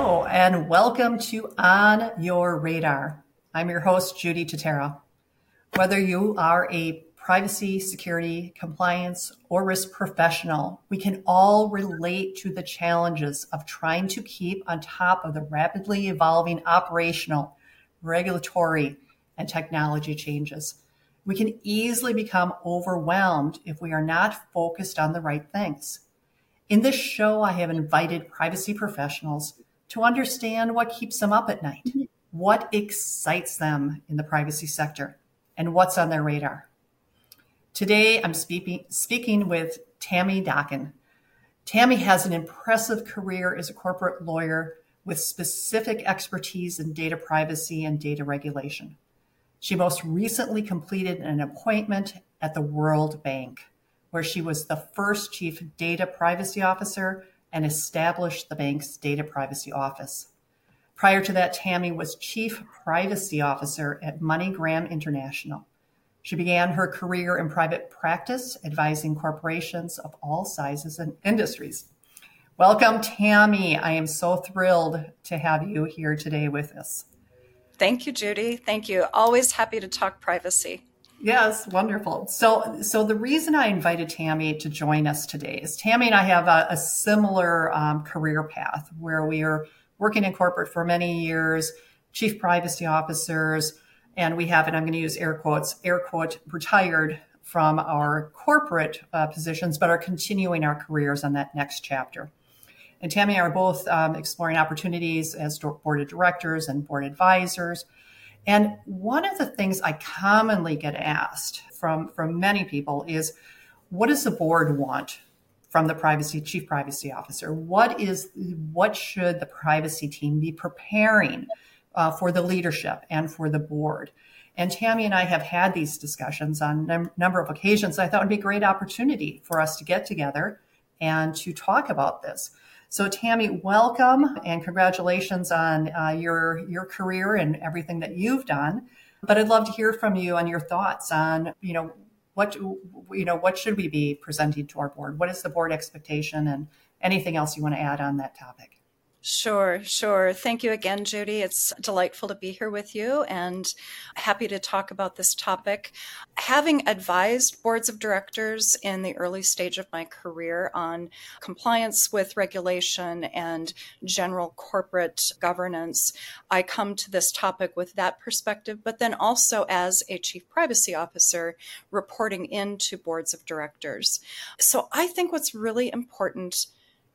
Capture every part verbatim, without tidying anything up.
Hello, and welcome to On Your Radar. I'm your host, Judy Totaro. Whether you are a privacy, security, compliance, or risk professional, we can all relate to the challenges of trying to keep on top of the rapidly evolving operational, regulatory, and technology changes. We can easily become overwhelmed if we are not focused on the right things. In this show, I have invited privacy professionals to understand what keeps them up at night, what excites them in the privacy sector, and what's on their radar. Today, I'm speaking, speaking with Tammy Dokken. Tammy has an impressive career as a corporate lawyer with specific expertise in data privacy and data regulation. She most recently completed an appointment at the World Bank, where she was the first chief data privacy officer and established the bank's data privacy office. Prior to that, Tammy was chief privacy officer at MoneyGram International. She began her career in private practice, advising corporations of all sizes and industries. Welcome, Tammy. I am so thrilled to have you here today with us. Thank you, Judy. Thank you. Always happy to talk privacy. Yes, wonderful. So, so the reason I invited Tammy to join us today is Tammy and I have a, a similar um, career path where we are working in corporate for many years, chief privacy officers, and we have, and I'm going to use air quotes, air quote, retired from our corporate uh, positions, but are continuing our careers on that next chapter. And Tammy and I are both um, exploring opportunities as board of directors and board advisors. And one of the things I commonly get asked from, from many people is, what does the board want from the privacy chief privacy officer? What is what should the privacy team be preparing uh, for the leadership and for the board? And Tammy and I have had these discussions on a num- number of occasions. I thought it would be a great opportunity for us to get together and to talk about this. So Tammy, welcome and congratulations on uh, your your career and everything that you've done. But I'd love to hear from you on your thoughts on, you know, what you know what should we be presenting to our board? What is the board expectation, and anything else you want to add on that topic? Sure, sure. Thank you again, Judy. It's delightful to be here with you and happy to talk about this topic. Having advised boards of directors in the early stage of my career on compliance with regulation and general corporate governance, I come to this topic with that perspective, but then also as a chief privacy officer reporting into boards of directors. So I think what's really important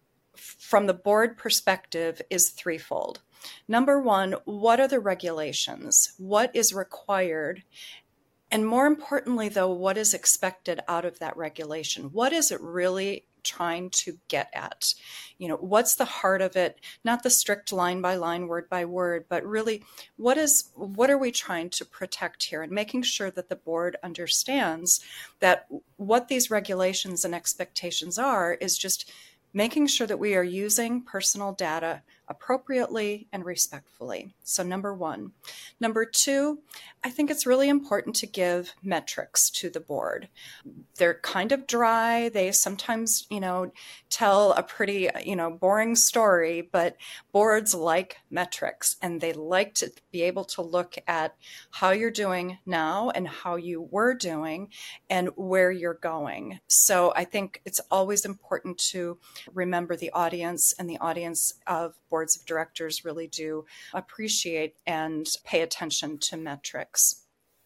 from the board perspective is threefold. Number one, what are the regulations? What is required? And more importantly, though, what is expected out of that regulation? What is it really trying to get at? You know, what's the heart of it? Not the strict line by line, word by word, but really what is, what are we trying to protect here? And making sure that the board understands that what these regulations and expectations are is just making sure that we are using personal data appropriately and respectfully. So number one. Number two, I think it's really important to give metrics to the board. They're kind of dry. They sometimes, you know, tell a pretty, you know, boring story, but boards like metrics and they like to be able to look at how you're doing now and how you were doing and where you're going. So I think it's always important to remember the audience, and the audience of boards of directors really do appreciate and pay attention to metrics.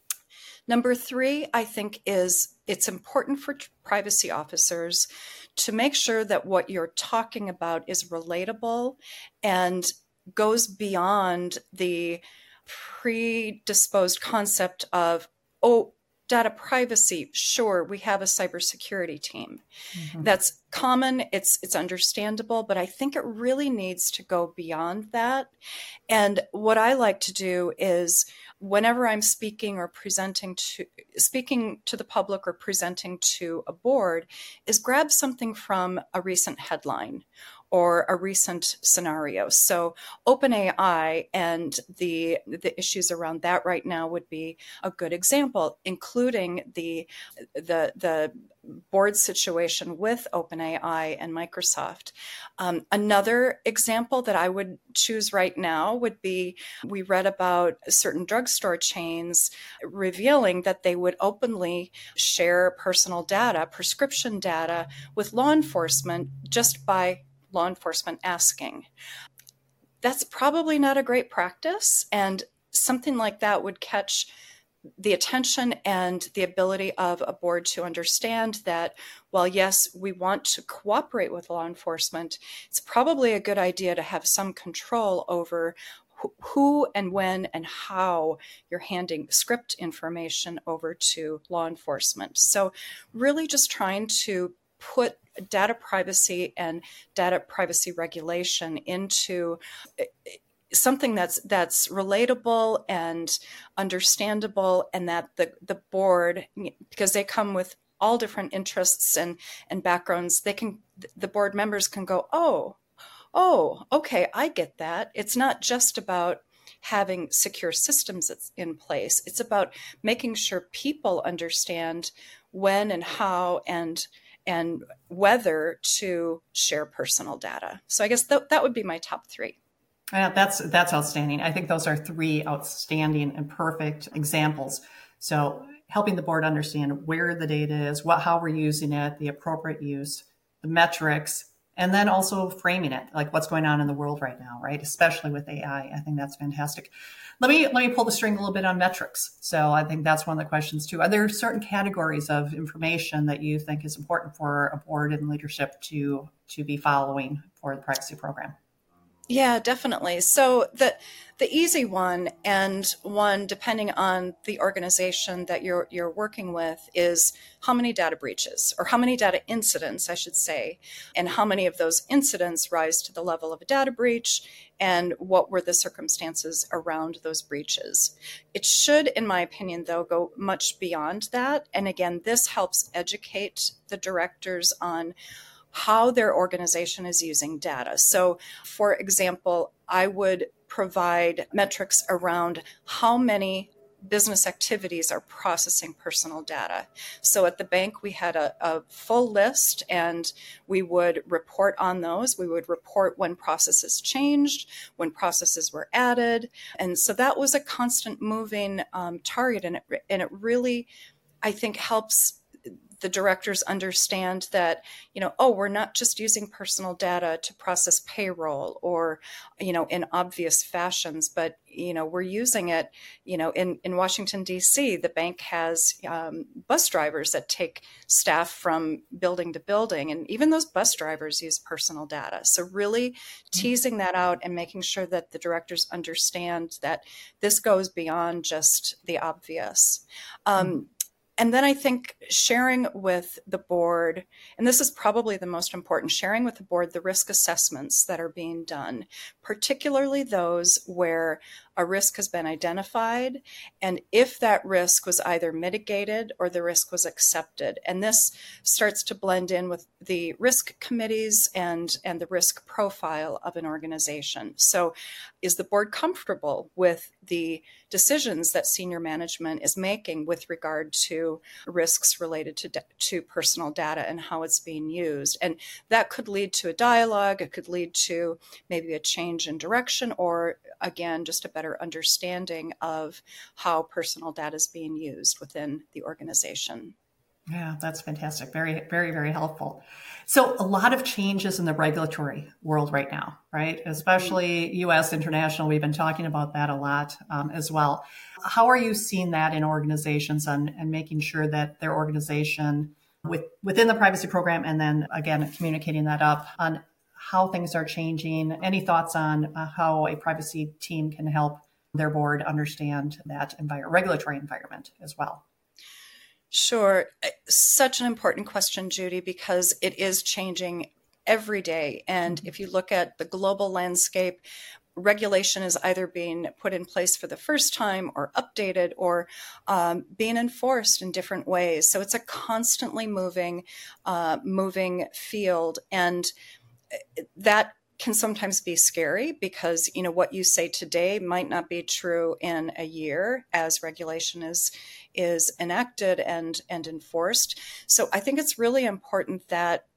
Number three, I think, is it's important for privacy officers to make sure that what you're talking about is relatable and goes beyond the predisposed concept of, oh, data privacy, sure, we have a cybersecurity team. Mm-hmm. That's common, it's it's understandable, but I think it really needs to go beyond that. And what I like to do is whenever I'm speaking or presenting to speaking to the public or presenting to a board is grab something from a recent headline or a recent scenario. So OpenAI and the the issues around that right now would be a good example, including the the the board situation with OpenAI and Microsoft. Um, another example that I would choose right now would be, we read about certain drugstore chains revealing that they would openly share personal data, prescription data, with law enforcement just by law enforcement asking. That's probably not a great practice, and something like that would catch the attention and the ability of a board to understand that, while yes, we want to cooperate with law enforcement, it's probably a good idea to have some control over who and when and how you're handing script information over to law enforcement. So really just trying to put data privacy and data privacy regulation into something that's that's relatable and understandable, and that the the board, because they come with all different interests and and backgrounds, they can the board members can go, oh, oh, okay, I get that. It's not just about having secure systems in place. It's about making sure people understand when and how and and whether to share personal data. So I guess th- that would be my top three. Yeah, that's that's outstanding. I think those are three outstanding and perfect examples. So helping the board understand where the data is, what, how we're using it, the appropriate use, the metrics, and then also framing it, like what's going on in the world right now, right? Especially with A I. I think that's fantastic. Let me let me pull the string a little bit on metrics. So I think that's one of the questions too. Are there certain categories of information that you think is important for a board and leadership to to be following for the privacy program? Yeah, definitely. So the the easy one, and one depending on the organization that you're you're working with, is how many data breaches, or how many data incidents, I should say, and how many of those incidents rise to the level of a data breach, and what were the circumstances around those breaches. It should, in my opinion, though, go much beyond that. And again, this helps educate the directors on how their organization is using data. So, for example, I would provide metrics around how many business activities are processing personal data. So at the bank, we had a, a full list, and we would report on those. We would report when processes changed, when processes were added. And so that was a constant moving um, target. And it, and it really, I think, helps the directors understand that, you know, oh, we're not just using personal data to process payroll or, you know, in obvious fashions, but, you know, we're using it, you know, in, in Washington, D C, the bank has um, bus drivers that take staff from building to building. And even those bus drivers use personal data. So really mm-hmm. teasing that out and making sure that the directors understand that this goes beyond just the obvious. Um, mm-hmm. And then I think sharing with the board, and this is probably the most important, sharing with the board the risk assessments that are being done, particularly those where a risk has been identified, and if that risk was either mitigated or the risk was accepted. And this starts to blend in with the risk committees and, and the risk profile of an organization. So is the board comfortable with the decisions that senior management is making with regard to risks related to, to personal data and how it's being used? And that could lead to a dialogue. It could lead to maybe a change in direction, or again, just a better understanding of how personal data is being used within the organization. Yeah, that's fantastic. Very, very, very helpful. So a lot of changes in the regulatory world right now, right? Especially U S, international. We've been talking about that a lot um, as well. How are you seeing that in organizations and, and making sure that their organization with, within the privacy program, and then again, communicating that up on how things are changing? Any thoughts on uh, how a privacy team can help their board understand that envir- regulatory environment as well? Sure. Such an important question, Judy, because it is changing every day. And if you look at the global landscape, regulation is either being put in place for the first time or updated or um, being enforced in different ways. So it's a constantly moving, uh, moving field. And that can sometimes be scary because, you know, what you say today might not be true in a year as regulation is is enacted and and enforced. So I think it's really important that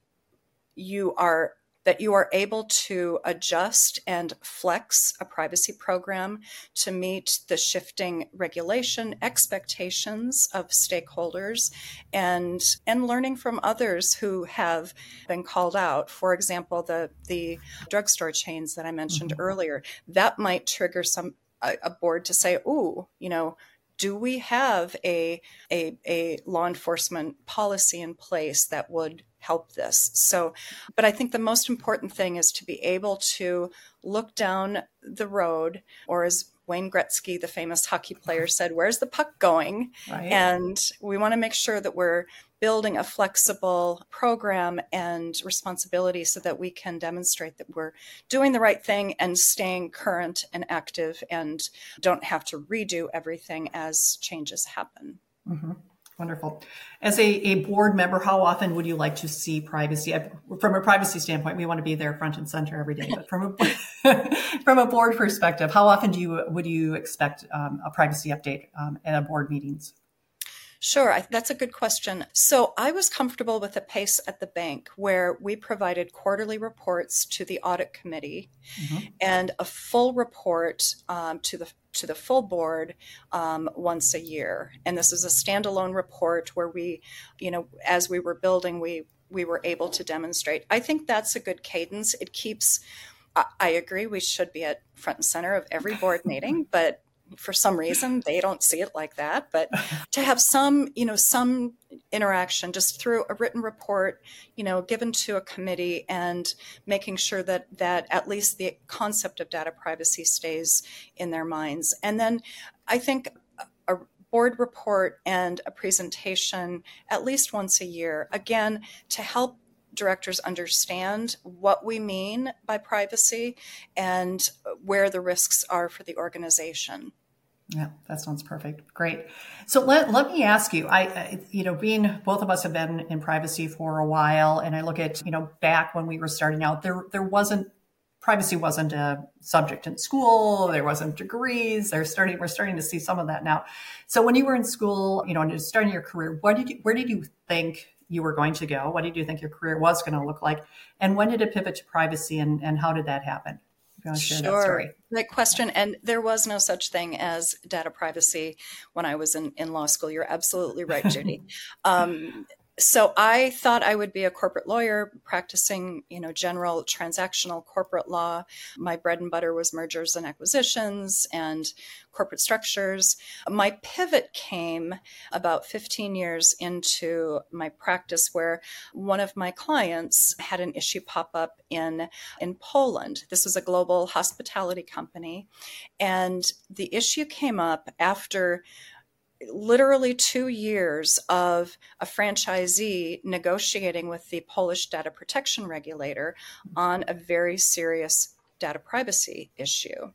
you are that you are able to adjust and flex a privacy program to meet the shifting regulation expectations of stakeholders and and learning from others who have been called out. For example, the the drugstore chains that I mentioned mm-hmm. earlier, that might trigger some a, a board to say, "Ooh, you know, do we have a, a a law enforcement policy in place that would help this?" So, but I think the most important thing is to be able to look down the road, or as Wayne Gretzky, the famous hockey player, said, "Where's the puck going?" Right. And we want to make sure that we're building a flexible program and responsibility so that we can demonstrate that we're doing the right thing and staying current and active and don't have to redo everything as changes happen. Mm-hmm. Wonderful. As a, a board member, how often would you like to see privacy? From a privacy standpoint, we want to be there front and center every day. But from a from a board perspective, how often do you would you expect um, a privacy update um, at a board meetings? Sure, I, that's a good question. So I was comfortable with a pace at the bank where we provided quarterly reports to the audit committee mm-hmm. and a full report um, to the to the full board um, once a year. And this is a standalone report where we, you know, as we were building, we we were able to demonstrate. I think that's a good cadence. It keeps. I, I agree. We should be at front and center of every board meeting, but for some reason, they don't see it like that. But to have some, you know, some interaction just through a written report, you know, given to a committee and making sure that that at least the concept of data privacy stays in their minds. And then I think a board report and a presentation at least once a year, again, to help directors understand what we mean by privacy and where the risks are for the organization. Yeah, that sounds perfect. Great. So let, let me ask you, I, I, you know, being both of us have been in privacy for a while, and I look at, you know, back when we were starting out, there, there wasn't, privacy wasn't a subject in school. There wasn't degrees. They're starting, we're starting to see some of that now. So when you were in school, you know, and starting your career, what did you, where did you think you were going to go? What did you think your career was going to look like? And when did it pivot to privacy, and, and how did that happen? If you want to share Sure. that story. Great question. And there was no such thing as data privacy when I was in, in law school. You're absolutely right, Judy. um, So I thought I would be a corporate lawyer practicing, you know, general transactional corporate law. My bread and butter was mergers and acquisitions and corporate structures. My pivot came about fifteen years into my practice, where one of my clients had an issue pop up in, in Poland. This was a global hospitality company. And the issue came up after literally two years of a franchisee negotiating with the Polish data protection regulator on a very serious data privacy issue.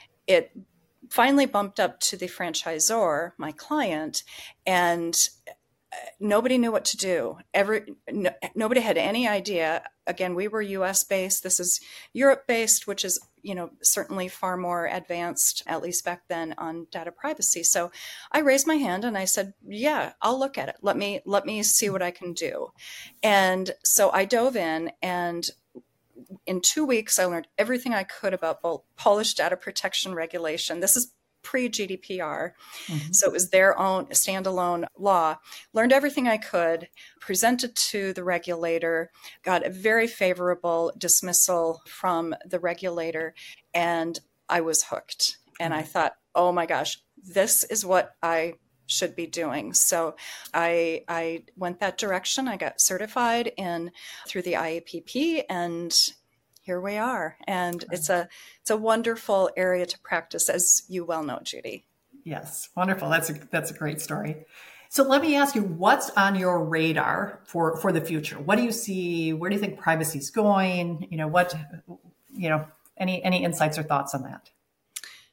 It finally bumped up to the franchisor, my client, and nobody knew what to do. Every no, nobody had any idea. Again, we were U S based. This is Europe based, which is, you know, certainly far more advanced, at least back then, on data privacy. So I raised my hand and I said, "Yeah, I'll look at it. Let me let me see what I can do." And so I dove in, and in two weeks, I learned everything I could about both Polish data protection regulation. This is pre-G D P R. Mm-hmm. So it was their own standalone law. Learned everything I could, presented to the regulator, got a very favorable dismissal from the regulator, and I was hooked. And I thought, oh my gosh, this is what I should be doing. So I I went that direction. I got certified in through the I A P P, and here we are. And it's a it's a wonderful area to practice, as you well know, Judy. Yes, wonderful. That's a that's a great story. So let me ask you, what's on your radar for, for the future? What do you see? Where do you think privacy is going? You know, what, you know, any any insights or thoughts on that?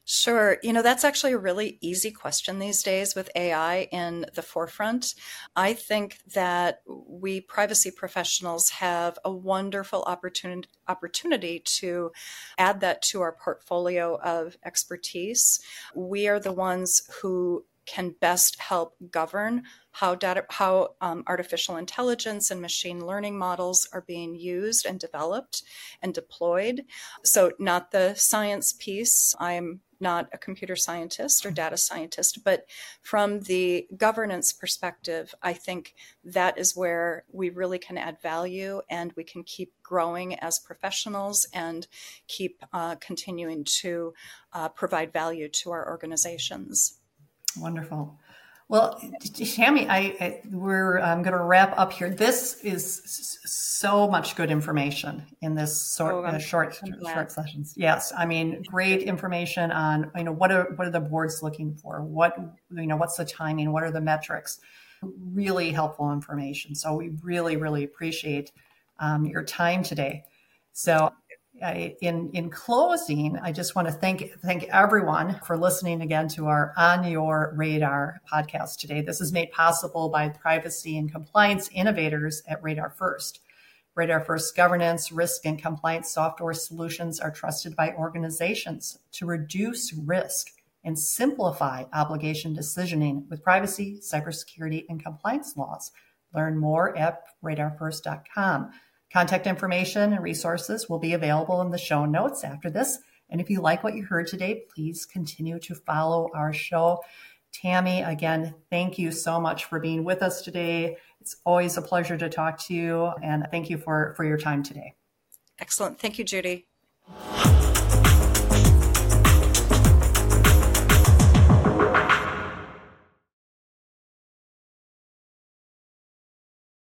Sure. You know, that's actually a really easy question these days with A I in the forefront. I think that we privacy professionals have a wonderful opportunity opportunity to add that to our portfolio of expertise. We are the ones who can best help govern how data, how um, artificial intelligence and machine learning models are being used and developed and deployed. So, not the science piece. I'm not a computer scientist or data scientist, but from the governance perspective, I think that is where we really can add value, and we can keep growing as professionals and keep uh, continuing to uh, provide value to our organizations. Wonderful. Well, Tammy, I, I we're I'm going to wrap up here. This is so much good information in this short, Oh, uh, short, short sessions. Yes, I mean, great information on you know what are what are the boards looking for? What you know, what's the timing? What are the metrics? Really helpful information. So we really, really appreciate um, your time today. So. I, in in closing, I just want to thank thank everyone for listening again to our On Your Radar podcast today. This is made possible by privacy and compliance innovators at Radar First. Radar First governance, risk, and compliance software solutions are trusted by organizations to reduce risk and simplify obligation decisioning with privacy, cybersecurity, and compliance laws. Learn more at radar first dot com. Contact information and resources will be available in the show notes after this. And if you like what you heard today, please continue to follow our show. Tammy, again, thank you so much for being with us today. It's always a pleasure to talk to you. And thank you for, for your time today. Excellent. Thank you, Judy.